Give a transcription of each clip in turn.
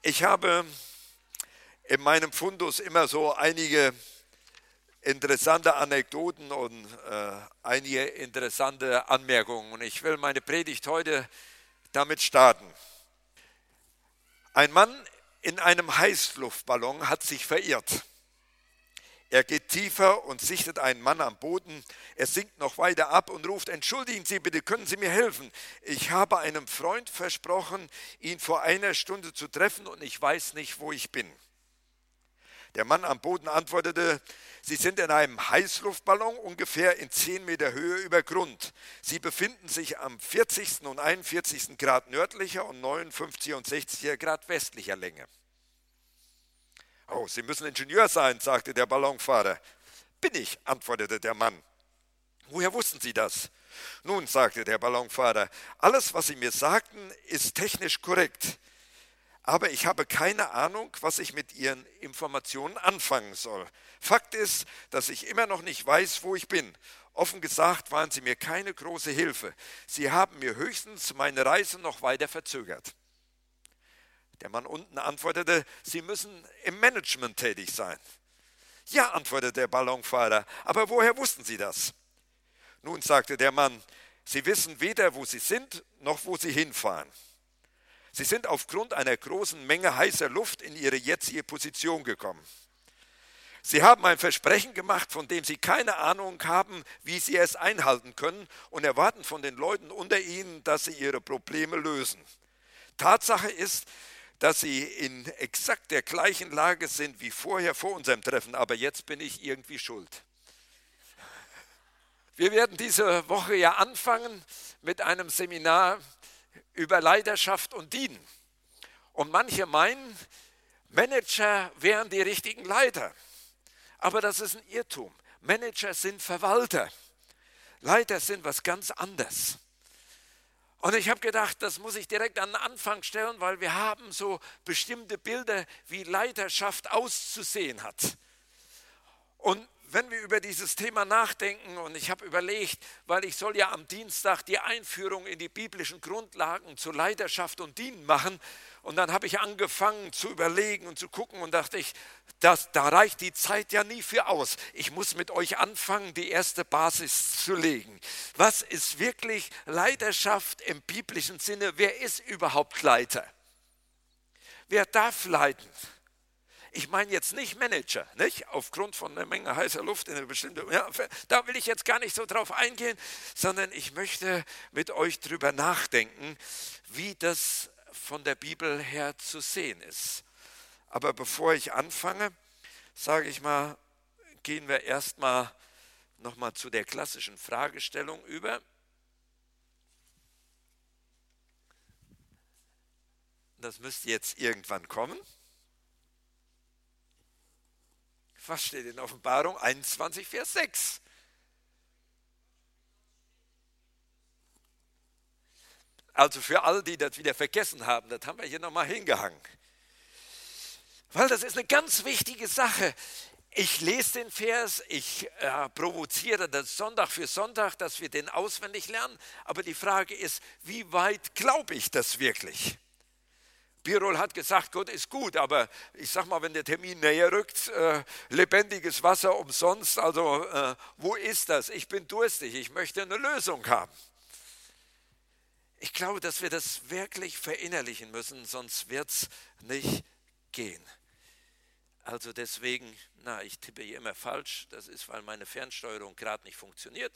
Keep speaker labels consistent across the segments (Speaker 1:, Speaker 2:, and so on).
Speaker 1: Ich habe in meinem Fundus immer so einige interessante Anekdoten und einige interessante Anmerkungen. Und ich will meine Predigt heute damit starten. Ein Mann in einem Heißluftballon hat sich verirrt. Er geht tiefer und sichtet einen Mann am Boden. Er sinkt noch weiter ab und ruft: Entschuldigen Sie bitte, können Sie mir helfen? Ich habe einem Freund versprochen, ihn vor einer Stunde zu treffen und ich weiß nicht, wo ich bin. Der Mann am Boden antwortete: Sie sind in einem Heißluftballon ungefähr in 10 Meter Höhe über Grund. Sie befinden sich am 40. und 41. Grad nördlicher und 59 und 60 Grad westlicher Länge. Oh, Sie müssen Ingenieur sein, sagte der Ballonfahrer. Bin ich, antwortete der Mann. Woher wussten Sie das? Nun, sagte der Ballonfahrer, alles, was Sie mir sagten, ist technisch korrekt. Aber ich habe keine Ahnung, was ich mit Ihren Informationen anfangen soll. Fakt ist, dass ich immer noch nicht weiß, wo ich bin. Offen gesagt waren Sie mir keine große Hilfe. Sie haben mir höchstens meine Reise noch weiter verzögert. Der Mann unten antwortete: Sie müssen im Management tätig sein. Ja, antwortete der Ballonfahrer, aber woher wussten Sie das? Nun, sagte der Mann, Sie wissen weder, wo Sie sind, noch wo Sie hinfahren. Sie sind aufgrund einer großen Menge heißer Luft in Ihre jetzige Position gekommen. Sie haben ein Versprechen gemacht, von dem Sie keine Ahnung haben, wie Sie es einhalten können, und erwarten von den Leuten unter Ihnen, dass sie ihre Probleme lösen. Tatsache ist, dass Sie in exakt der gleichen Lage sind wie vorher vor unserem Treffen, aber jetzt bin ich irgendwie schuld. Wir werden diese Woche ja anfangen mit einem Seminar über Leiterschaft und Dienen. Und manche meinen, Manager wären die richtigen Leiter. Aber das ist ein Irrtum. Manager sind Verwalter. Leiter sind was ganz anderes. Und ich habe gedacht, das muss ich direkt an den Anfang stellen, weil wir haben so bestimmte Bilder, wie Leiterschaft auszusehen hat. Und wenn wir über dieses Thema nachdenken, und ich habe überlegt, weil ich soll ja am Dienstag die Einführung in die biblischen Grundlagen zur Leiterschaft und Dienen machen, und dann habe ich angefangen zu überlegen und zu gucken und dachte ich, da reicht die Zeit ja nie für aus. Ich muss mit euch anfangen, die erste Basis zu legen. Was ist wirklich Leiterschaft im biblischen Sinne? Wer ist überhaupt Leiter? Wer darf leiten? Ich meine jetzt nicht Manager, nicht? Aufgrund von einer Menge heißer Luft in einer bestimmten, ja, da will ich jetzt gar nicht so drauf eingehen, sondern ich möchte mit euch drüber nachdenken, wie das von der Bibel her zu sehen ist. Aber bevor ich anfange, sage ich mal, gehen wir erstmal nochmal zu der klassischen Fragestellung über. Das müsste jetzt irgendwann kommen. Was steht in Offenbarung 21, Vers 6? Also für alle, die das wieder vergessen haben, das haben wir hier nochmal hingehangen. Weil das ist eine ganz wichtige Sache. Ich lese den Vers, ich provoziere das Sonntag für Sonntag, dass wir den auswendig lernen. Aber die Frage ist, wie weit glaube ich das wirklich? Birol hat gesagt, Gott ist gut, aber ich sag mal, wenn der Termin näher rückt, lebendiges Wasser umsonst, also wo ist das? Ich bin durstig, ich möchte eine Lösung haben. Ich glaube, dass wir das wirklich verinnerlichen müssen, sonst wird es nicht gehen. Also deswegen, ich tippe hier immer falsch, das ist, weil meine Fernsteuerung gerade nicht funktioniert.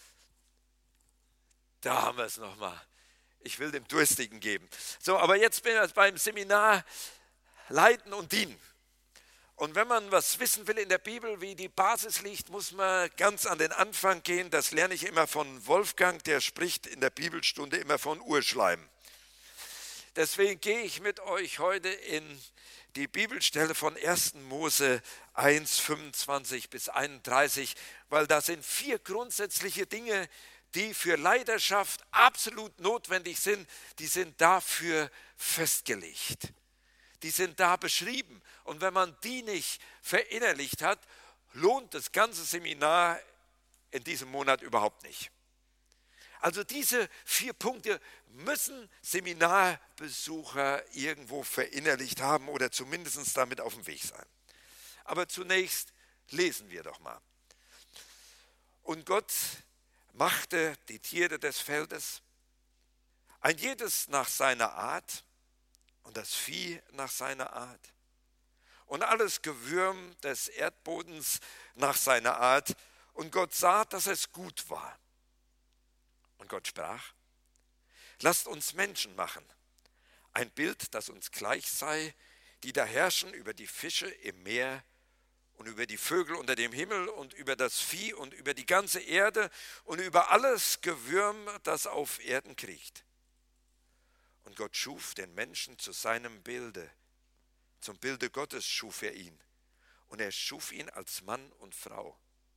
Speaker 1: Da haben wir es nochmal. Ich will dem Durstigen geben. So, aber jetzt bin ich beim Seminar Leiten und Dienen. Und wenn man was wissen will in der Bibel, wie die Basis liegt, muss man ganz an den Anfang gehen. Das lerne ich immer von Wolfgang, der spricht in der Bibelstunde immer von Urschleim. Deswegen gehe ich mit euch heute in die Bibelstelle von 1. Mose 1, 25 bis 31, weil da sind 4 grundsätzliche Dinge, die für Leiterschaft absolut notwendig sind, die sind dafür festgelegt. Die sind da beschrieben. Und wenn man die nicht verinnerlicht hat, lohnt das ganze Seminar in diesem Monat überhaupt nicht. Also diese 4 Punkte müssen Seminarbesucher irgendwo verinnerlicht haben oder zumindest damit auf dem Weg sein. Aber zunächst lesen wir doch mal. Und Gott machte die Tiere des Feldes, ein jedes nach seiner Art und das Vieh nach seiner Art und alles Gewürm des Erdbodens nach seiner Art. Und Gott sah, dass es gut war. Und Gott sprach: Lasst uns Menschen machen, ein Bild, das uns gleich sei, die da herrschen über die Fische im Meer und über die Vögel unter dem Himmel und über das Vieh und über die ganze Erde und über alles Gewürm, das auf Erden kriecht. Und Gott schuf den Menschen zu seinem Bilde. Zum Bilde Gottes schuf er ihn. Und er schuf ihn als Mann und Frau.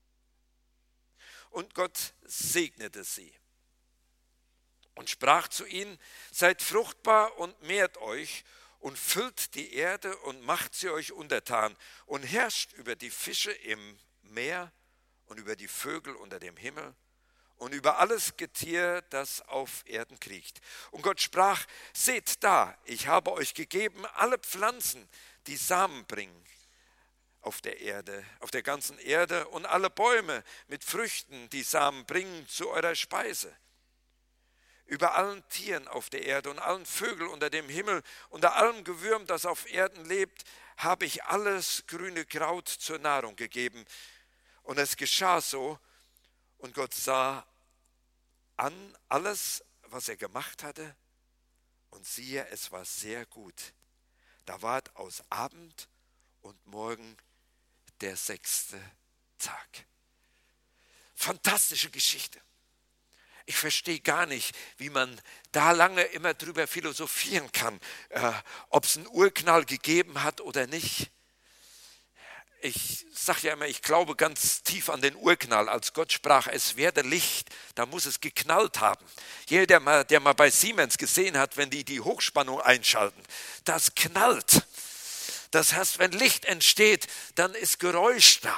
Speaker 1: Und Gott segnete sie und sprach zu ihnen: Seid fruchtbar und mehrt euch und füllt die Erde und macht sie euch untertan und herrscht über die Fische im Meer und über die Vögel unter dem Himmel und über alles Getier, das auf Erden kriecht. Und Gott sprach: Seht da, ich habe euch gegeben alle Pflanzen, die Samen bringen auf der Erde, auf der ganzen Erde, und alle Bäume mit Früchten, die Samen bringen, zu eurer Speise. Über allen Tieren auf der Erde und allen Vögeln unter dem Himmel, unter allem Gewürm, das auf Erden lebt, habe ich alles grüne Kraut zur Nahrung gegeben. Und es geschah so, und Gott sah an alles, was er gemacht hatte, und siehe, es war sehr gut. Da ward aus Abend und Morgen der 6. Tag. Fantastische Geschichte. Ich verstehe gar nicht, wie man da lange immer drüber philosophieren kann, ob es einen Urknall gegeben hat oder nicht. Ich sage ja immer, ich glaube ganz tief an den Urknall. Als Gott sprach, es werde Licht, da muss es geknallt haben. Jeder, der mal bei Siemens gesehen hat, wenn die Hochspannung einschalten, das knallt. Das heißt, wenn Licht entsteht, dann ist Geräusch da.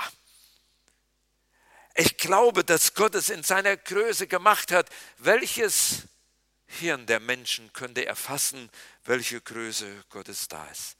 Speaker 1: Ich glaube, dass Gott es in seiner Größe gemacht hat. Welches Hirn der Menschen könnte erfassen, welche Größe Gottes da ist?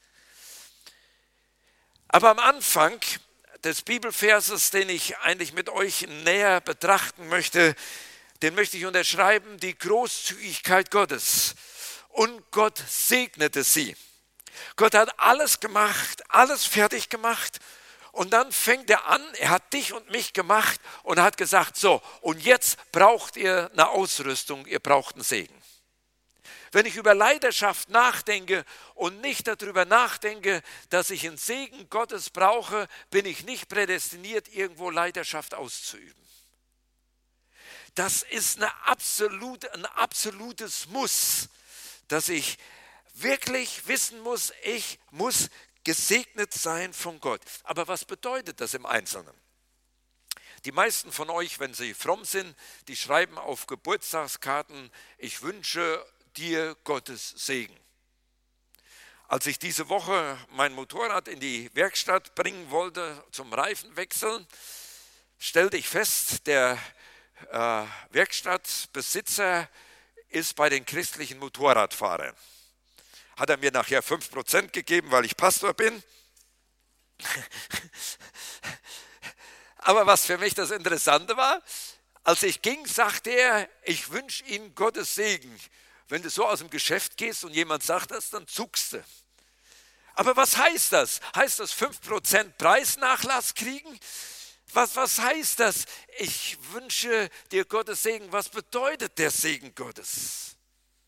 Speaker 1: Aber am Anfang des Bibelverses, den ich eigentlich mit euch näher betrachten möchte, den möchte ich unterschreiben: die Großzügigkeit Gottes. Und Gott segnete sie. Gott hat alles gemacht, alles fertig gemacht. Und dann fängt er an, er hat dich und mich gemacht und hat gesagt: So, und jetzt braucht ihr eine Ausrüstung, ihr braucht einen Segen. Wenn ich über Leiterschaft nachdenke und nicht darüber nachdenke, dass ich einen Segen Gottes brauche, bin ich nicht prädestiniert, irgendwo Leiterschaft auszuüben. Das ist ein absolutes Muss, dass ich wirklich wissen muss, ich muss gesegnet sein von Gott. Aber was bedeutet das im Einzelnen? Die meisten von euch, wenn sie fromm sind, die schreiben auf Geburtstagskarten: Ich wünsche dir Gottes Segen. Als ich diese Woche mein Motorrad in die Werkstatt bringen wollte zum Reifenwechseln, stellte ich fest, der Werkstattbesitzer ist bei den christlichen Motorradfahrern. Hat er mir nachher 5% gegeben, weil ich Pastor bin. Aber was für mich das Interessante war, als ich ging, sagte er: Ich wünsche Ihnen Gottes Segen. Wenn du so aus dem Geschäft gehst und jemand sagt das, dann zuckst du. Aber was heißt das? Heißt das 5% Preisnachlass kriegen? Was heißt das? Ich wünsche dir Gottes Segen. Was bedeutet der Segen Gottes?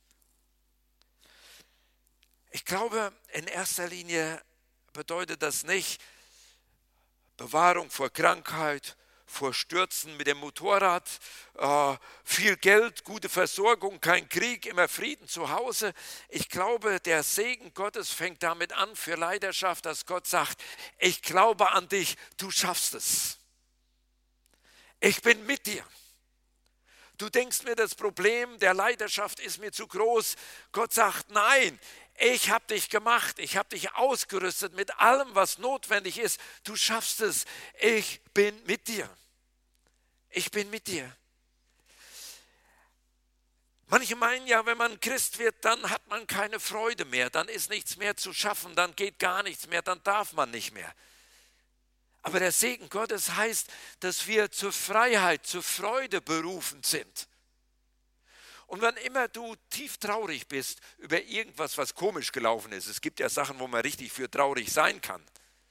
Speaker 1: Ich glaube, in erster Linie bedeutet das nicht Bewahrung vor Krankheit, vor Stürzen mit dem Motorrad, viel Geld, gute Versorgung, kein Krieg, immer Frieden zu Hause. Ich glaube, der Segen Gottes fängt damit an für Leiterschaft, dass Gott sagt: Ich glaube an dich, du schaffst es. Ich bin mit dir. Du denkst mir, das Problem der Leiterschaft ist mir zu groß. Gott sagt: Nein, ich habe dich gemacht, ich habe dich ausgerüstet mit allem, was notwendig ist. Du schaffst es. Ich bin mit dir. Ich bin mit dir. Manche meinen ja, wenn man Christ wird, dann hat man keine Freude mehr, dann ist nichts mehr zu schaffen, dann geht gar nichts mehr, dann darf man nicht mehr. Aber der Segen Gottes heißt, dass wir zur Freiheit, zur Freude berufen sind. Und wann immer du tief traurig bist über irgendwas, was komisch gelaufen ist, es gibt ja Sachen, wo man richtig für traurig sein kann.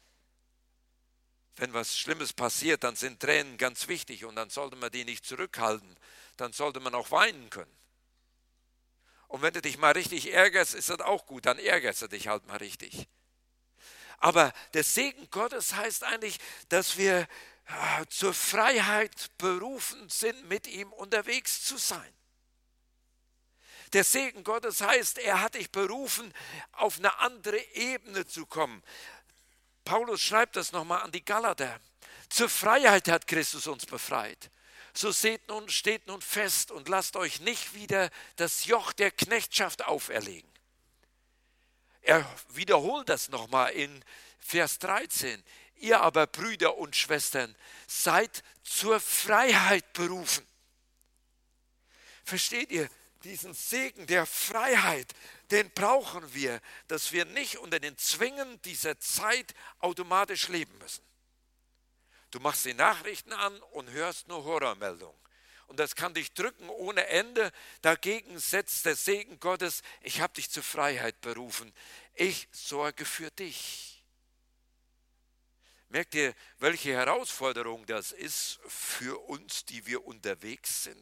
Speaker 1: Wenn was Schlimmes passiert, dann sind Tränen ganz wichtig und dann sollte man die nicht zurückhalten, dann sollte man auch weinen können. Und wenn du dich mal richtig ärgerst, ist das auch gut, dann ärgerst du dich halt mal richtig. Aber der Segen Gottes heißt eigentlich, dass wir zur Freiheit berufen sind, mit ihm unterwegs zu sein. Der Segen Gottes heißt, er hat dich berufen, auf eine andere Ebene zu kommen. Paulus schreibt das nochmal an die Galater. Zur Freiheit hat Christus uns befreit. So steht nun fest und lasst euch nicht wieder das Joch der Knechtschaft auferlegen. Er wiederholt das nochmal in Vers 13. Ihr aber, Brüder und Schwestern, seid zur Freiheit berufen. Versteht ihr? Diesen Segen der Freiheit, den brauchen wir, dass wir nicht unter den Zwängen dieser Zeit automatisch leben müssen. Du machst die Nachrichten an und hörst nur Horrormeldungen. Und das kann dich drücken ohne Ende. Dagegen setzt der Segen Gottes, ich habe dich zur Freiheit berufen. Ich sorge für dich. Merkt ihr, welche Herausforderung das ist für uns, die wir unterwegs sind?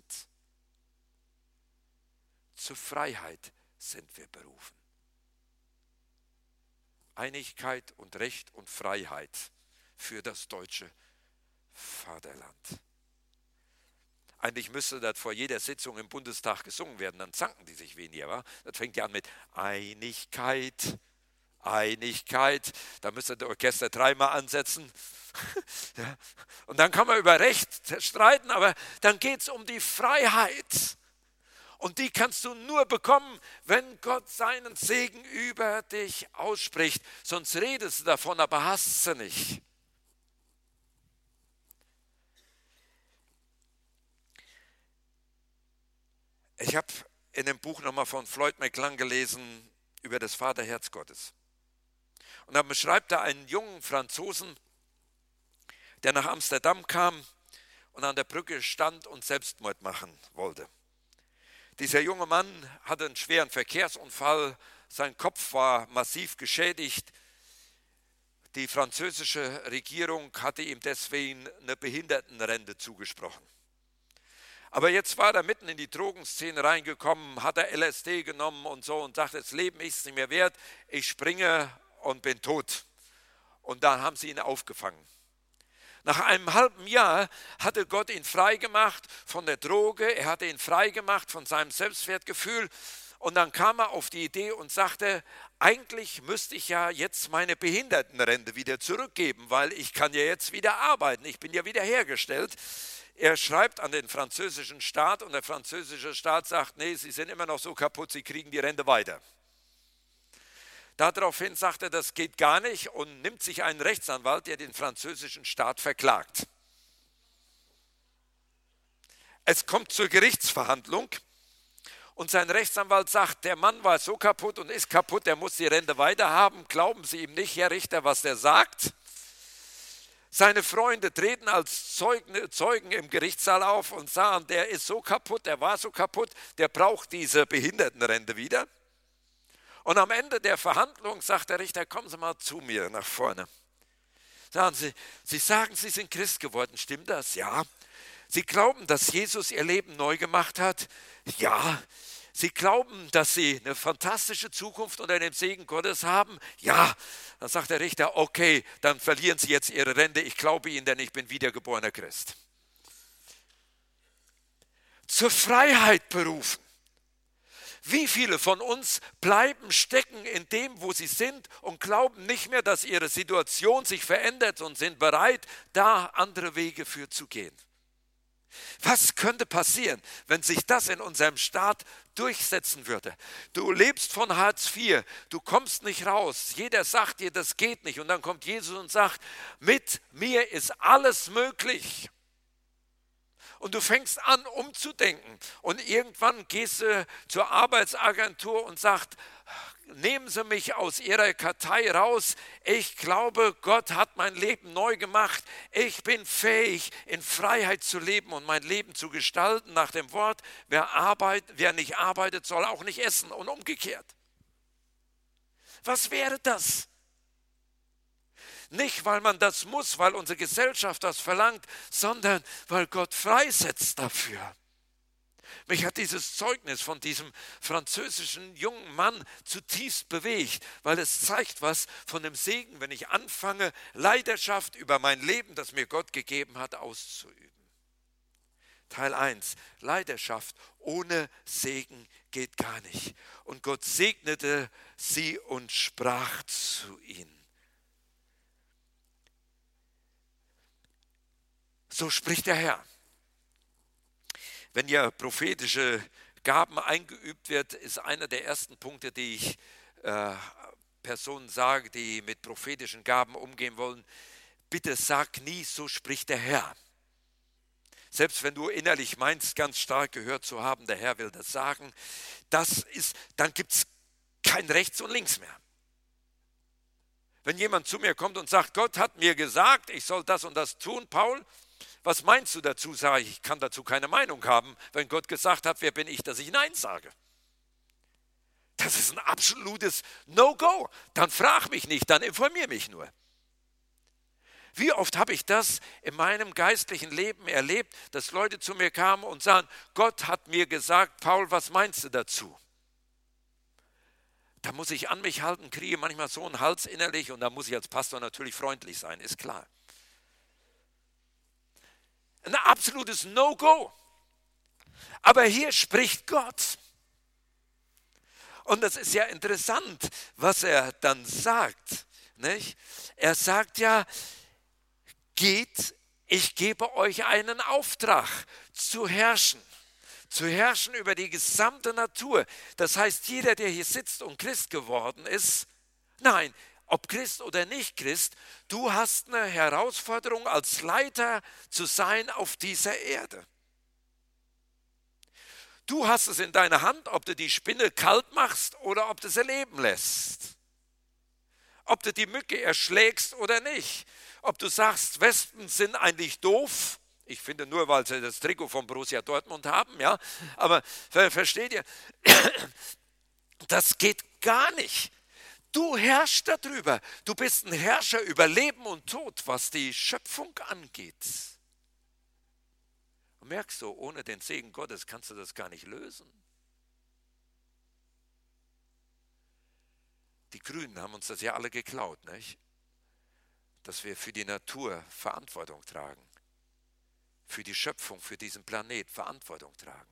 Speaker 1: Zur Freiheit sind wir berufen. Einigkeit und Recht und Freiheit für das deutsche Vaterland. Eigentlich müsste das vor jeder Sitzung im Bundestag gesungen werden, dann zanken die sich weniger. Wa? Das fängt ja an mit Einigkeit, Einigkeit. Da müsste der Orchester dreimal ansetzen. Ja. Und dann kann man über Recht streiten, aber dann geht es um die Freiheit. Und die kannst du nur bekommen, wenn Gott seinen Segen über dich ausspricht. Sonst redest du davon, aber hast sie nicht. Ich habe in dem Buch nochmal von Floyd McClung gelesen über das Vaterherz Gottes. Und dann beschreibt er einen jungen Franzosen, der nach Amsterdam kam und an der Brücke stand und Selbstmord machen wollte. Dieser junge Mann hatte einen schweren Verkehrsunfall, sein Kopf war massiv geschädigt. Die französische Regierung hatte ihm deswegen eine Behindertenrente zugesprochen. Aber jetzt war er mitten in die Drogenszene reingekommen, hat er LSD genommen und so und sagte, das Leben ist es nicht mehr wert, ich springe und bin tot. Und dann haben sie ihn aufgefangen. Nach einem halben Jahr hatte Gott ihn freigemacht von der Droge, er hatte ihn freigemacht von seinem Selbstwertgefühl und dann kam er auf die Idee und sagte, eigentlich müsste ich ja jetzt meine Behindertenrente wieder zurückgeben, weil ich kann ja jetzt wieder arbeiten, ich bin ja wieder hergestellt. Er schreibt an den französischen Staat und der französische Staat sagt, nee, Sie sind immer noch so kaputt, Sie kriegen die Rente weiter. Daraufhin sagt er, das geht gar nicht und nimmt sich einen Rechtsanwalt, der den französischen Staat verklagt. Es kommt zur Gerichtsverhandlung und sein Rechtsanwalt sagt, der Mann war so kaputt und ist kaputt, der muss die Rente weiterhaben. Glauben Sie ihm nicht, Herr Richter, was der sagt? Seine Freunde treten als Zeugen im Gerichtssaal auf und sagen, der ist so kaputt, der war so kaputt, der braucht diese Behindertenrente wieder. Und am Ende der Verhandlung sagt der Richter, kommen Sie mal zu mir nach vorne. Sagen Sie, Sie sagen, Sie sind Christ geworden, stimmt das? Ja. Sie glauben, dass Jesus Ihr Leben neu gemacht hat? Ja. Sie glauben, dass Sie eine fantastische Zukunft unter dem Segen Gottes haben? Ja. Dann sagt der Richter, okay, dann verlieren Sie jetzt Ihre Rente. Ich glaube Ihnen, denn ich bin wiedergeborener Christ. Zur Freiheit berufen. Wie viele von uns bleiben stecken in dem, wo sie sind und glauben nicht mehr, dass ihre Situation sich verändert und sind bereit, da andere Wege für zu gehen? Was könnte passieren, wenn sich das in unserem Staat durchsetzen würde? Du lebst von Hartz IV, du kommst nicht raus, jeder sagt dir, das geht nicht und dann kommt Jesus und sagt, mit mir ist alles möglich. Und du fängst an, umzudenken. Und irgendwann gehst du zur Arbeitsagentur und sagst, nehmen Sie mich aus Ihrer Kartei raus. Ich glaube, Gott hat mein Leben neu gemacht. Ich bin fähig, in Freiheit zu leben und mein Leben zu gestalten nach dem Wort, wer nicht arbeitet, soll auch nicht essen und umgekehrt. Was wäre das? Nicht, weil man das muss, weil unsere Gesellschaft das verlangt, sondern weil Gott freisetzt dafür. Mich hat dieses Zeugnis von diesem französischen jungen Mann zutiefst bewegt, weil es zeigt was von dem Segen, wenn ich anfange, Leidenschaft über mein Leben, das mir Gott gegeben hat, auszuüben. Teil 1, Leidenschaft ohne Segen geht gar nicht. Und Gott segnete sie und sprach zu ihnen. So spricht der Herr. Wenn ja prophetische Gaben eingeübt wird, ist einer der ersten Punkte, die ich Personen sage, die mit prophetischen Gaben umgehen wollen, bitte sag nie, so spricht der Herr. Selbst wenn du innerlich meinst, ganz stark gehört zu haben, der Herr will das sagen, dann gibt es kein Rechts und Links mehr. Wenn jemand zu mir kommt und sagt, Gott hat mir gesagt, ich soll das und das tun, Paul, was meinst du dazu? Sage ich, ich kann dazu keine Meinung haben. Wenn Gott gesagt hat, wer bin ich, dass ich Nein sage? Das ist ein absolutes No-Go. Dann frag mich nicht, dann informier mich nur. Wie oft habe ich das in meinem geistlichen Leben erlebt, dass Leute zu mir kamen und sagen, Gott hat mir gesagt, Paul, was meinst du dazu? Da muss ich an mich halten, kriege manchmal so einen Hals innerlich und da muss ich als Pastor natürlich freundlich sein, ist klar. Ein absolutes No-Go. Aber hier spricht Gott. Und das ist ja interessant, was er dann sagt. Nicht? Er sagt ja, geht, ich gebe euch einen Auftrag zu herrschen. Zu herrschen über die gesamte Natur. Das heißt, jeder, der hier sitzt und Christ geworden ist, nein, ob Christ oder nicht Christ, du hast eine Herausforderung als Leiter zu sein auf dieser Erde. Du hast es in deiner Hand, ob du die Spinne kalt machst oder ob du sie leben lässt. Ob du die Mücke erschlägst oder nicht. Ob du sagst, Wespen sind eigentlich doof. Ich finde nur, weil sie das Trikot von Borussia Dortmund haben, ja. Aber versteht ihr? Das geht gar nicht. Du herrschst darüber. Du bist ein Herrscher über Leben und Tod, was die Schöpfung angeht. Und merkst du, ohne den Segen Gottes kannst du das gar nicht lösen. Die Grünen haben uns das ja alle geklaut, nicht? Dass wir für die Natur Verantwortung tragen. Für die Schöpfung, für diesen Planet Verantwortung tragen.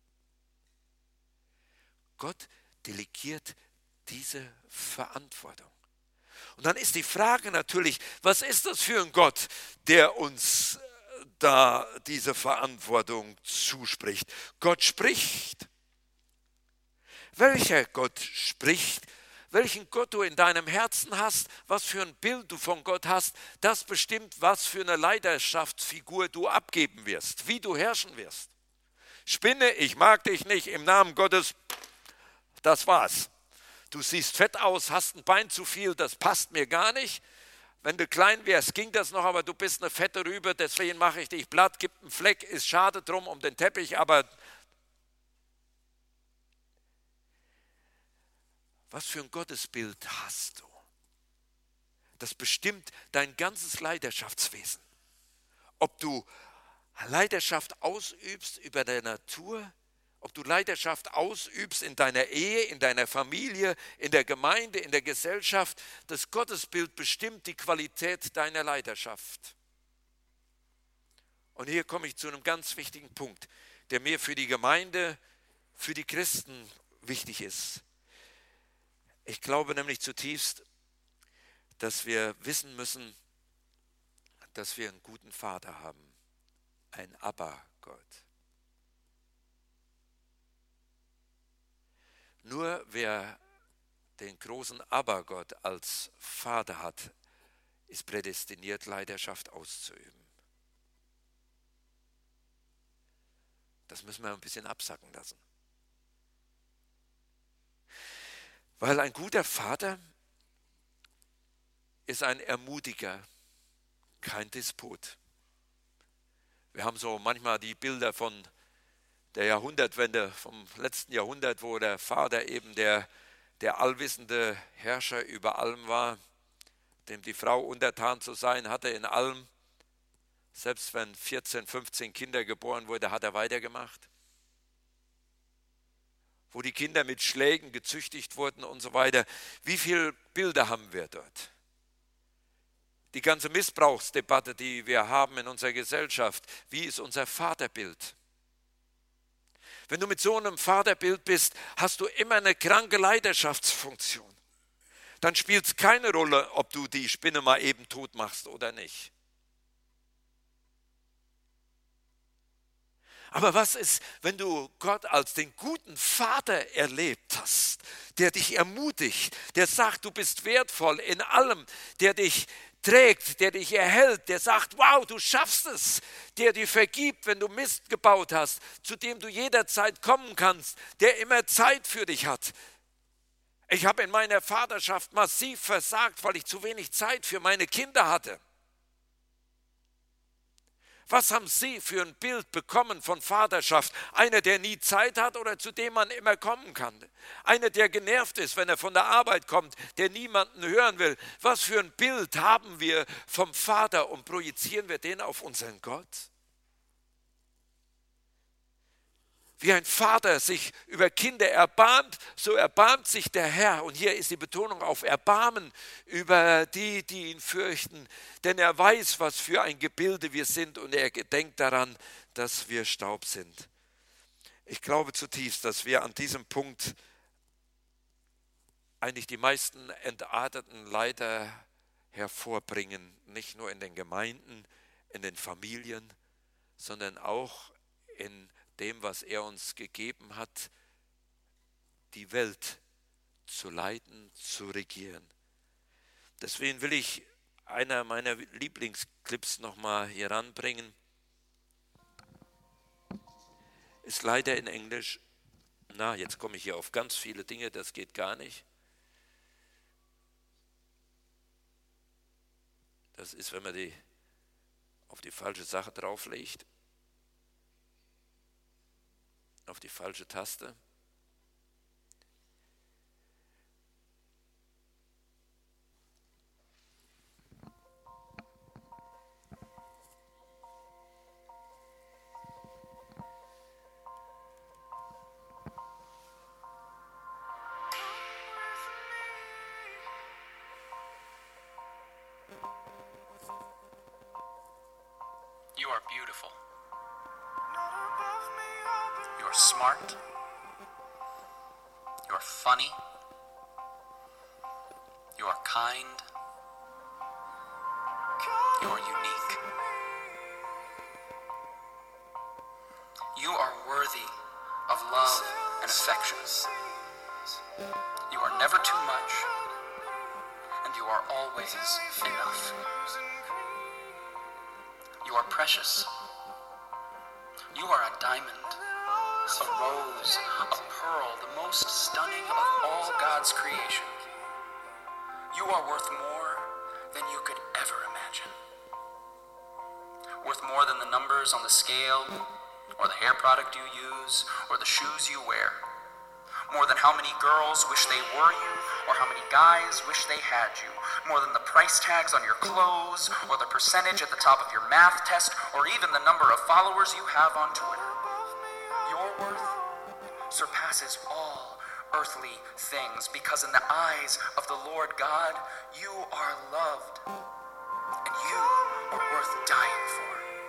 Speaker 1: Gott delegiert diese Verantwortung. Und dann ist die Frage natürlich, was ist das für ein Gott, der uns da diese Verantwortung zuspricht? Gott spricht. Welcher Gott spricht? Welchen Gott du in deinem Herzen hast, was für ein Bild du von Gott hast, das bestimmt, was für eine Leiterschaftsfigur du abgeben wirst, wie du herrschen wirst. Spinne, ich mag dich nicht, im Namen Gottes, das war's. Du siehst fett aus, hast ein Bein zu viel, das passt mir gar nicht. Wenn du klein wärst, ging das noch, aber du bist eine fette Rübe, deswegen mache ich dich platt, gibt einen Fleck, ist schade drum um den Teppich, aber was für ein Gottesbild hast du? Das bestimmt dein ganzes Leiterschaftswesen. Ob du Leiterschaft ausübst über der Natur, ob du Leiterschaft ausübst in deiner Ehe, in deiner Familie, in der Gemeinde, in der Gesellschaft, das Gottesbild bestimmt die Qualität deiner Leiterschaft. Und hier komme ich zu einem ganz wichtigen Punkt, der mir für die Gemeinde, für die Christen wichtig ist. Ich glaube nämlich zutiefst, dass wir wissen müssen, dass wir einen guten Vater haben, ein Abba-Gott. Nur wer den großen Abba-Gott als Vater hat, ist prädestiniert, Leiterschaft auszuüben. Das müssen wir ein bisschen absacken lassen. Weil ein guter Vater ist ein Ermutiger, kein Despot. Wir haben so manchmal die Bilder von der Jahrhundertwende, vom letzten Jahrhundert, wo der Vater eben der allwissende Herrscher über allem war, dem die Frau untertan zu sein hatte in allem. Selbst wenn 14, 15 Kinder geboren wurden, hat er weitergemacht. Wo die Kinder mit Schlägen gezüchtigt wurden und so weiter. Wie viele Bilder haben wir dort? Die ganze Missbrauchsdebatte, die wir haben in unserer Gesellschaft, wie ist unser Vaterbild? Wenn du mit so einem Vaterbild bist, hast du immer eine kranke Leidenschaftsfunktion. Dann spielt es keine Rolle, ob du die Spinne mal eben tot machst oder nicht. Aber was ist, wenn du Gott als den guten Vater erlebt hast, der dich ermutigt, der sagt, du bist wertvoll in allem, der dich trägt, der dich erhält, der sagt, wow, du schaffst es, der dir vergibt, wenn du Mist gebaut hast, zu dem du jederzeit kommen kannst, der immer Zeit für dich hat. Ich habe in meiner Vaterschaft massiv versagt, weil ich zu wenig Zeit für meine Kinder hatte. Was haben Sie für ein Bild bekommen von Vaterschaft? Einer, der nie Zeit hat oder zu dem man immer kommen kann? Einer, der genervt ist, wenn er von der Arbeit kommt, der niemanden hören will? Was für ein Bild haben wir vom Vater und projizieren wir den auf unseren Gott? Wie ein Vater sich über Kinder erbarmt, so erbarmt sich der Herr. Und hier ist die Betonung auf Erbarmen über die, die ihn fürchten. Denn er weiß, was für ein Gebilde wir sind und er gedenkt daran, dass wir Staub sind. Ich glaube zutiefst, dass wir an diesem Punkt eigentlich die meisten entarteten Leiter hervorbringen. Nicht nur in den Gemeinden, in den Familien, sondern auch in dem, was er uns gegeben hat, die Welt zu leiten, zu regieren. Deswegen will ich einer meiner Lieblingsclips nochmal hier ranbringen. Ist leider in Englisch. Na, jetzt komme ich hier auf ganz viele Dinge, das geht gar nicht. Das ist, wenn man die auf die falsche Sache drauflegt. Auf die falsche Taste.
Speaker 2: You are beautiful. You are smart. You are funny. You are kind. You are unique. You are worthy of love and affection. You are never too much, and you are always enough. You are precious. You are a diamond, a rose, a pearl, the most stunning of all God's creation. You are worth more than you could ever imagine. Worth more than the numbers on the scale, or the hair product you use, or the shoes you wear. More than how many girls wish they were you, or how many guys wish they had you. More than the price tags on your clothes, or the percentage at the top of your math test, or even the number of followers you have on Twitter. Your worth surpasses all earthly things, because in the eyes of the Lord God, you are loved, and you are worth dying for.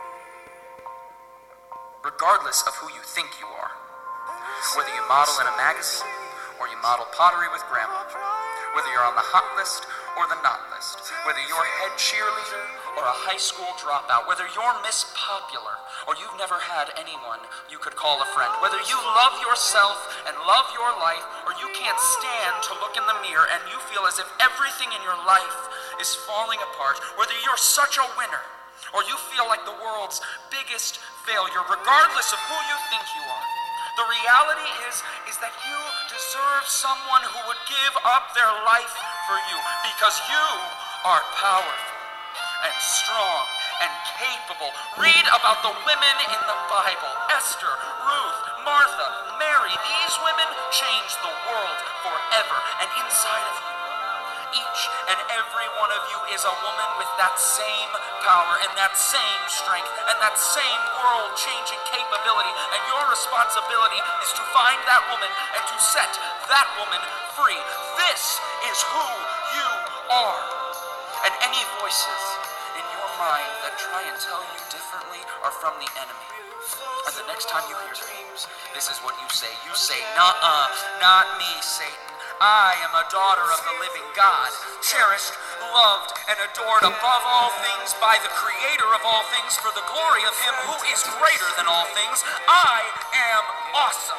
Speaker 2: Regardless of who you think you are, whether you model in a magazine, or you model pottery with grandma, whether you're on the hot list or the not list, whether you're head cheerleader or a high school dropout, whether you're Miss Popular or you've never had anyone you could call a friend, whether you love yourself and love your life, or you can't stand to look in the mirror and you feel as if everything in your life is falling apart, whether you're such a winner or you feel like the world's biggest failure, regardless of who you think you are. The reality is that you deserve someone who would give up their life for you because you are powerful and strong and capable. Read about the women in the Bible: Esther, Ruth, Martha, Mary. These women changed the world forever. And inside of you, each and every one of you is a woman with that same power and that same strength and that same world-changing capability. And your responsibility is to find that woman and to set that woman free. This is who you are. And any voices in your mind that try and tell you differently are from the enemy. And the next time you hear them, this is what you say. You say, "Nuh-uh, not me, Satan. I am a daughter of the living God, cherished, loved, and adored above all things by the Creator of all things for the glory of Him who is greater than all things. I am awesome."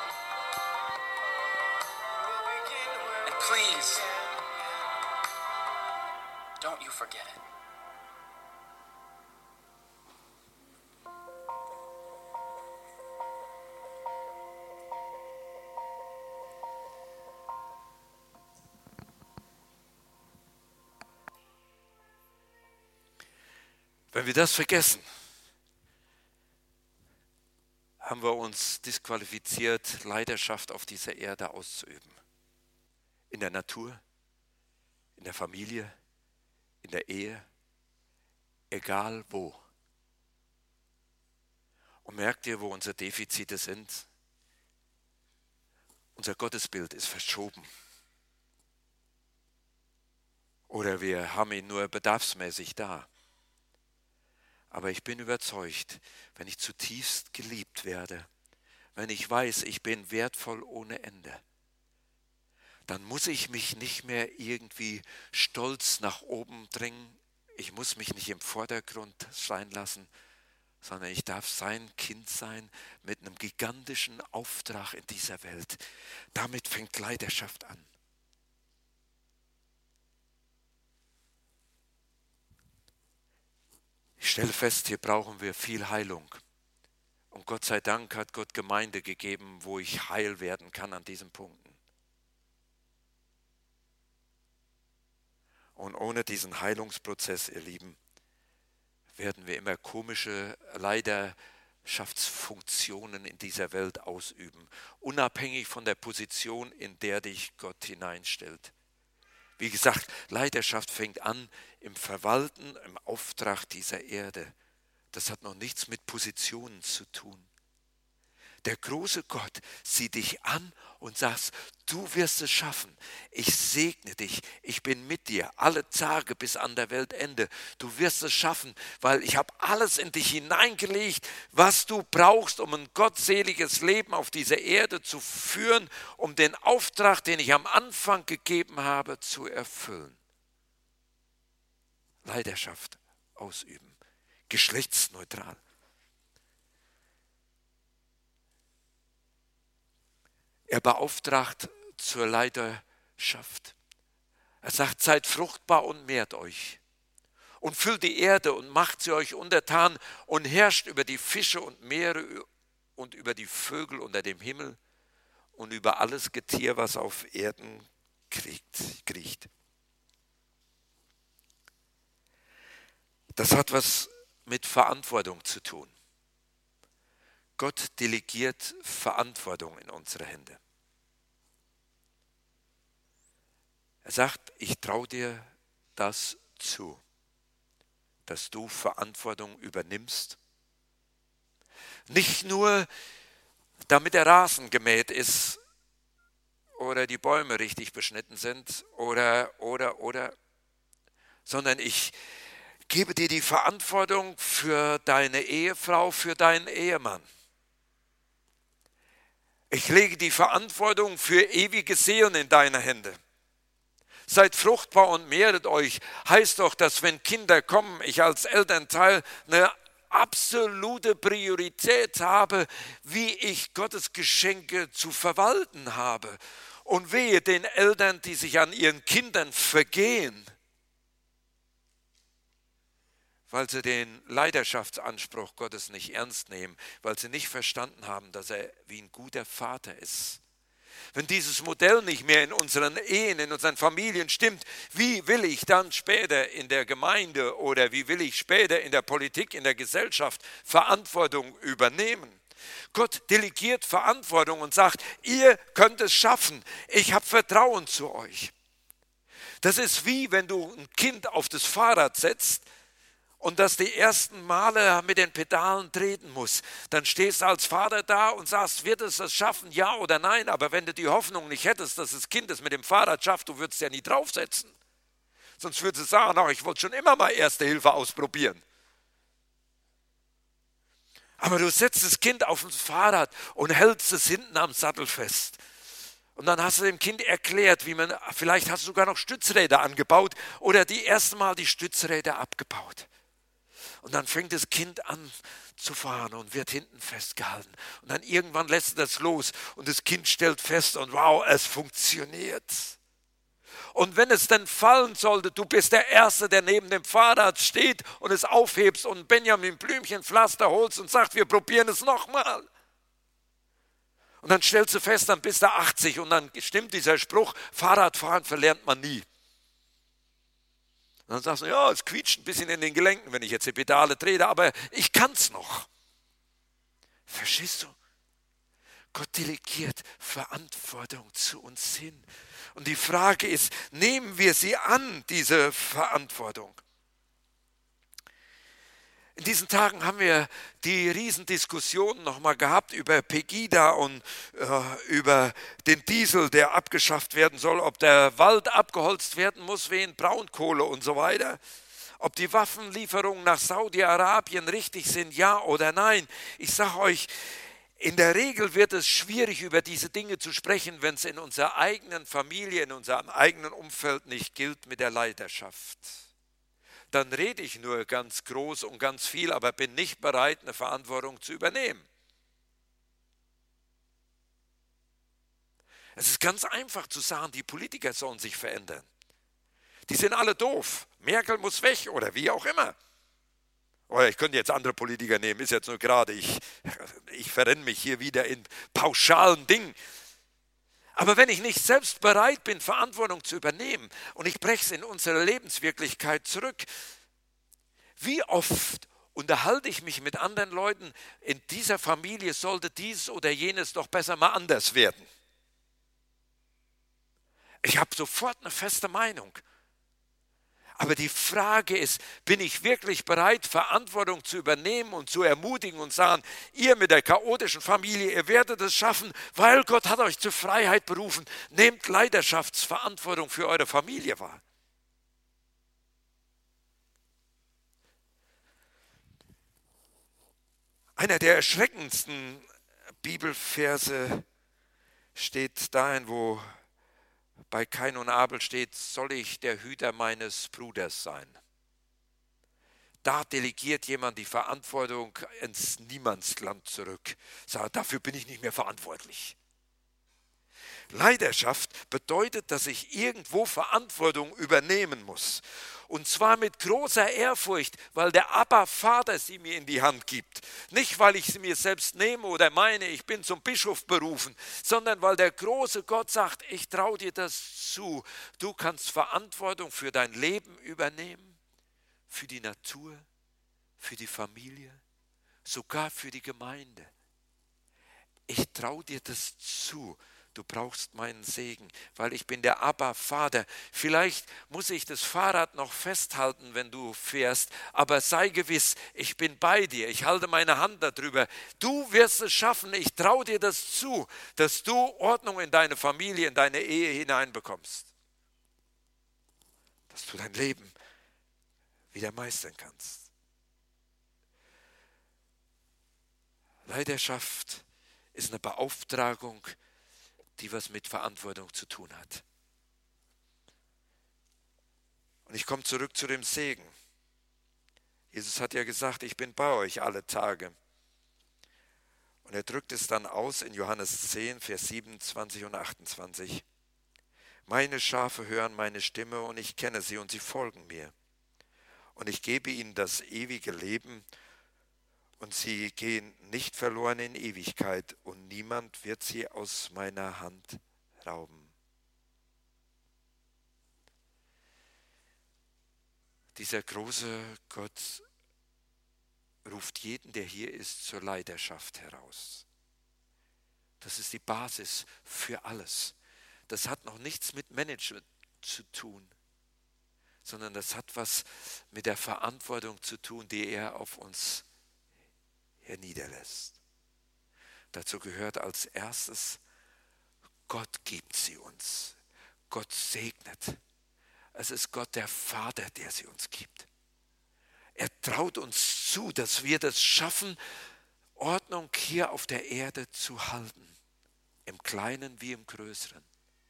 Speaker 2: And please, don't you forget it.
Speaker 1: Wenn wir das vergessen, haben wir uns disqualifiziert, Leiterschaft auf dieser Erde auszuüben. In der Natur, in der Familie, in der Ehe, egal wo. Und merkt ihr, wo unsere Defizite sind? Unser Gottesbild ist verschoben. Oder wir haben ihn nur bedarfsmäßig da. Aber ich bin überzeugt, wenn ich zutiefst geliebt werde, wenn ich weiß, ich bin wertvoll ohne Ende, dann muss ich mich nicht mehr irgendwie stolz nach oben drängen. Ich muss mich nicht im Vordergrund sein lassen, sondern ich darf sein Kind sein mit einem gigantischen Auftrag in dieser Welt. Damit fängt Leiterschaft an. Ich stelle fest, hier brauchen wir viel Heilung. Und Gott sei Dank hat Gott Gemeinde gegeben, wo ich heil werden kann an diesen Punkten. Und ohne diesen Heilungsprozess, ihr Lieben, werden wir immer komische Leiterschaftsfunktionen in dieser Welt ausüben, unabhängig von der Position, in der dich Gott hineinstellt. Wie gesagt, Leiterschaft fängt an im Verwalten, im Auftrag dieser Erde. Das hat noch nichts mit Positionen zu tun. Der große Gott sieht dich an und sagt, du wirst es schaffen. Ich segne dich. Ich bin mit dir alle Tage bis an der Weltende. Du wirst es schaffen, weil ich habe alles in dich hineingelegt, was du brauchst, um ein gottseliges Leben auf dieser Erde zu führen, um den Auftrag, den ich am Anfang gegeben habe, zu erfüllen. Leiterschaft ausüben, geschlechtsneutral. Er beauftragt zur Leiterschaft. Er sagt, seid fruchtbar und mehrt euch und füllt die Erde und macht sie euch untertan und herrscht über die Fische und Meere und über die Vögel unter dem Himmel und über alles Getier, was auf Erden kriecht. Das hat was mit Verantwortung zu tun. Gott delegiert Verantwortung in unsere Hände. Er sagt, ich traue dir das zu, dass du Verantwortung übernimmst. Nicht nur, damit der Rasen gemäht ist oder die Bäume richtig beschnitten sind oder, sondern ich gebe dir die Verantwortung für deine Ehefrau, für deinen Ehemann. Ich lege die Verantwortung für ewiges Sehen in deine Hände. Seid fruchtbar und mehret euch. Heißt doch, dass wenn Kinder kommen, ich als Elternteil eine absolute Priorität habe, wie ich Gottes Geschenke zu verwalten habe. Und wehe den Eltern, die sich an ihren Kindern vergehen. weil sie den Leiterschaftsanspruch Gottes nicht ernst nehmen, weil sie nicht verstanden haben, dass er wie ein guter Vater ist. Wenn dieses Modell nicht mehr in unseren Ehen, in unseren Familien stimmt, wie will ich dann später in der Gemeinde oder wie will ich später in der Politik, in der Gesellschaft Verantwortung übernehmen? Gott delegiert Verantwortung und sagt, ihr könnt es schaffen, ich habe Vertrauen zu euch. Das ist wie wenn du ein Kind auf das Fahrrad setzt und das die ersten Male mit den Pedalen treten muss. Dann stehst du als Vater da und sagst, wird es das schaffen, ja oder nein? Aber wenn du die Hoffnung nicht hättest, dass das Kind es mit dem Fahrrad schafft, du würdest ja nie draufsetzen. Sonst würdest du sagen, ach, ich wollte schon immer mal Erste Hilfe ausprobieren. Aber du setzt das Kind auf das Fahrrad und hältst es hinten am Sattel fest. Und dann hast du dem Kind erklärt, vielleicht hast du sogar noch Stützräder angebaut oder die erste Mal die Stützräder abgebaut. Und dann fängt das Kind an zu fahren und wird hinten festgehalten. Und dann irgendwann lässt das los und das Kind stellt fest und wow, es funktioniert. Und wenn es dann fallen sollte, du bist der Erste, der neben dem Fahrrad steht und es aufhebst und Benjamin Blümchenpflaster holst und sagt, wir probieren es nochmal. Und dann stellst du fest, dann bist du 80 und dann stimmt dieser Spruch, Fahrradfahren verlernt man nie. Und dann sagst du, ja, es quietscht ein bisschen in den Gelenken, wenn ich jetzt die Pedale trete, aber ich kann es noch. Verstehst du? Gott delegiert Verantwortung zu uns hin. Und die Frage ist, nehmen wir sie an, diese Verantwortung? In diesen Tagen haben wir die Riesendiskussion nochmal gehabt über Pegida und über den Diesel, der abgeschafft werden soll, ob der Wald abgeholzt werden muss wegen Braunkohle und so weiter, ob die Waffenlieferungen nach Saudi-Arabien richtig sind, ja oder nein. Ich sage euch, in der Regel wird es schwierig, über diese Dinge zu sprechen, wenn es in unserer eigenen Familie, in unserem eigenen Umfeld nicht gilt mit der Leiterschaft. Dann rede ich nur ganz groß und ganz viel, aber bin nicht bereit, eine Verantwortung zu übernehmen. Es ist ganz einfach zu sagen, die Politiker sollen sich verändern. Die sind alle doof. Merkel muss weg oder wie auch immer. Oder ich könnte jetzt andere Politiker nehmen, ist jetzt nur gerade, ich verrenne mich hier wieder in pauschalen Dingen. Aber wenn ich nicht selbst bereit bin, Verantwortung zu übernehmen und ich breche es in unsere Lebenswirklichkeit zurück, wie oft unterhalte ich mich mit anderen Leuten, in dieser Familie sollte dies oder jenes doch besser mal anders werden. Ich habe sofort eine feste Meinung. Aber die Frage ist, bin ich wirklich bereit, Verantwortung zu übernehmen und zu ermutigen und sagen, ihr mit der chaotischen Familie, ihr werdet es schaffen, weil Gott hat euch zur Freiheit berufen. Nehmt Leiterschaftsverantwortung für eure Familie wahr. Einer der erschreckendsten Bibelverse steht dahin, wo bei Kain und Abel steht, soll ich der Hüter meines Bruders sein? Da delegiert jemand die Verantwortung ins Niemandsland zurück. Sagt, dafür bin ich nicht mehr verantwortlich. Leiterschaft bedeutet, dass ich irgendwo Verantwortung übernehmen muss. Und zwar mit großer Ehrfurcht, weil der Abba-Vater sie mir in die Hand gibt. Nicht, weil ich sie mir selbst nehme oder meine, ich bin zum Bischof berufen, sondern weil der große Gott sagt, ich traue dir das zu. Du kannst Verantwortung für dein Leben übernehmen, für die Natur, für die Familie, sogar für die Gemeinde. Ich traue dir das zu. Du brauchst meinen Segen, weil ich bin der Abba-Vater. Vielleicht muss ich das Fahrrad noch festhalten, wenn du fährst, aber sei gewiss, ich bin bei dir. Ich halte meine Hand darüber. Du wirst es schaffen. Ich traue dir das zu, dass du Ordnung in deine Familie, in deine Ehe hineinbekommst. Dass du dein Leben wieder meistern kannst. Leiterschaft ist eine Beauftragung, die was mit Verantwortung zu tun hat. Und ich komme zurück zu dem Segen. Jesus hat ja gesagt, ich bin bei euch alle Tage. Und er drückt es dann aus in Johannes 10, Vers 27 und 28. Meine Schafe hören meine Stimme und ich kenne sie und sie folgen mir. und ich gebe ihnen das ewige Leben und sie gehen nicht verloren in Ewigkeit und niemand wird sie aus meiner Hand rauben. Dieser große Gott ruft jeden, der hier ist, zur Leiterschaft heraus. Das ist die Basis für alles. Das hat noch nichts mit Management zu tun, sondern das hat was mit der Verantwortung zu tun, die er auf uns herniederlässt. Dazu gehört als erstes, Gott gibt sie uns. Gott segnet. Es ist Gott der Vater, der sie uns gibt. Er traut uns zu, dass wir das schaffen, Ordnung hier auf der Erde zu halten. Im Kleinen wie im Größeren.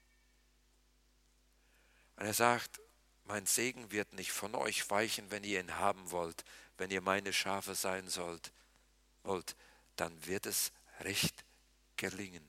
Speaker 1: Und er sagt, mein Segen wird nicht von euch weichen, wenn ihr ihn haben wollt. Wenn ihr meine Schafe sein wollt, dann wird es recht gelingen.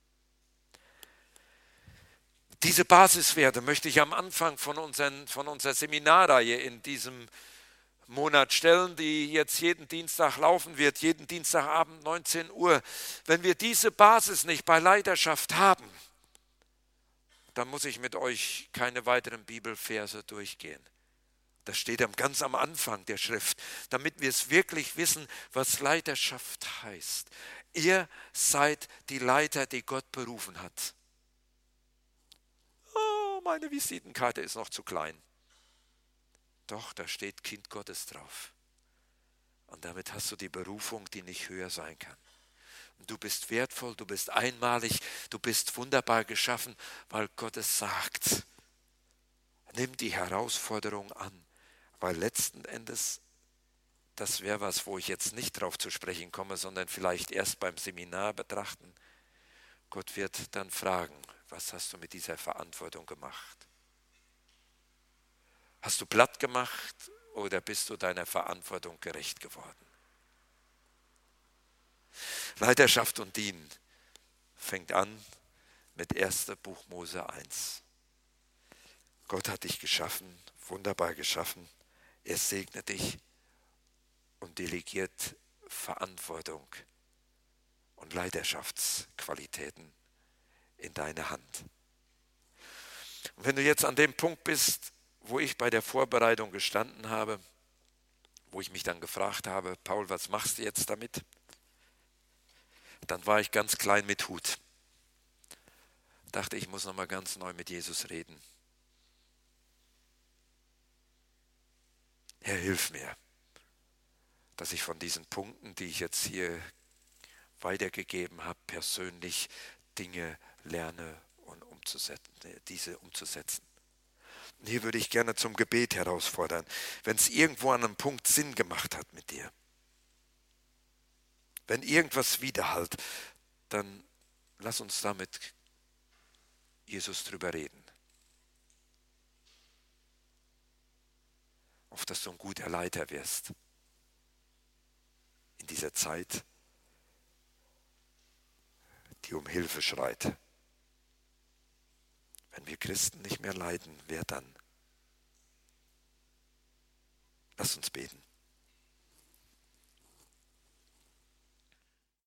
Speaker 1: Diese Basiswerte möchte ich am Anfang von unserer Seminarreihe in diesem Monat stellen, die jetzt jeden Dienstag laufen wird, jeden Dienstagabend 19 Uhr. Wenn wir diese Basis nicht bei Leiterschaft haben, dann muss ich mit euch keine weiteren Bibelverse durchgehen. Das steht ganz am Anfang der Schrift, damit wir es wirklich wissen, was Leiterschaft heißt. Ihr seid die Leiter, die Gott berufen hat. Oh, meine Visitenkarte ist noch zu klein. Doch, da steht Kind Gottes drauf. Und damit hast du die Berufung, die nicht höher sein kann. Und du bist wertvoll, du bist einmalig, du bist wunderbar geschaffen, weil Gott es sagt. Nimm die Herausforderung an, weil letzten Endes, das wäre was, wo ich jetzt nicht drauf zu sprechen komme, sondern vielleicht erst beim Seminar betrachten. Gott wird dann fragen, was hast du mit dieser Verantwortung gemacht? Hast du platt gemacht oder bist du deiner Verantwortung gerecht geworden? Leiterschaft und Dienen fängt an mit 1. Buch Mose 1. Gott hat dich geschaffen, wunderbar geschaffen. Er segnet dich und delegiert Verantwortung und Leiterschaftsqualitäten in deine Hand. Und wenn du jetzt an dem Punkt bist, wo ich bei der Vorbereitung gestanden habe, wo ich mich dann gefragt habe, Paul, was machst du jetzt damit? Dann war ich ganz klein mit Hut. Dachte, ich muss nochmal ganz neu mit Jesus reden. Herr, hilf mir, dass ich von diesen Punkten, die ich jetzt hier weitergegeben habe, persönlich Dinge lerne und diese umzusetzen. Und hier würde ich gerne zum Gebet herausfordern, wenn es irgendwo an einem Punkt Sinn gemacht hat mit dir. Wenn irgendwas widerhallt, dann lass uns da mit Jesus drüber reden. Auf dass du ein guter Leiter wirst in dieser Zeit, die um Hilfe schreit. Wenn wir Christen nicht mehr leiden, wer dann? Lass uns beten.